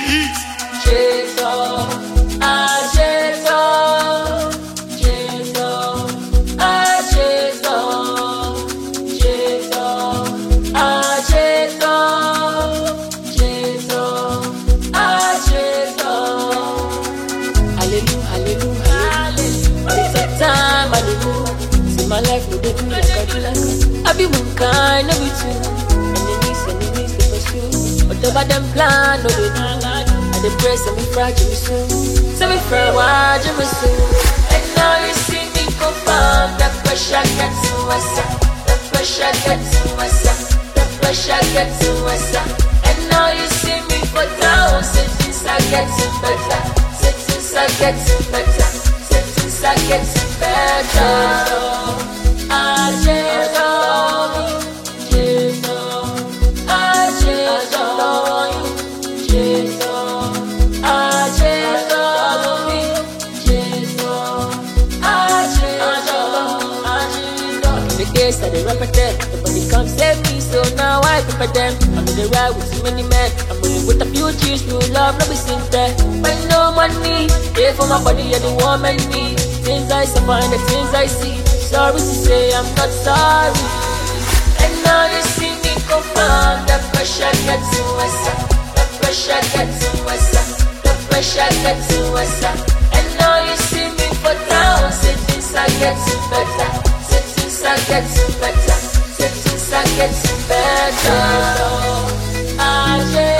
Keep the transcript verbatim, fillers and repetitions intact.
My life no dey do like I do like I be one kind, no be two. Enemies, enemies, they pursue. Whatever them plan, no they do. I dey pray, say me fragile, me soon. Say me fair, watch me soon. And now you see me confirm. The pressure gets to us. The pressure gets to us. The pressure gets to us. And now you see me for down. Say things are getting better. Say things are getting better. Say things are getting better. I dey represent, nobody come save me, so now I prepare them. I'm in the ride with too many men, I'm rolling with a few G's, new love, no be seen there. When no money, pay for my body and the woman me. Things I suffer and the things I see, sorry to say I'm not sorry. And now they see me confirm, the pressure gets to us, the pressure gets to us, the pressure gets to us. And now you see me for down, say things are getting better. Things are getting better. Things are getting better.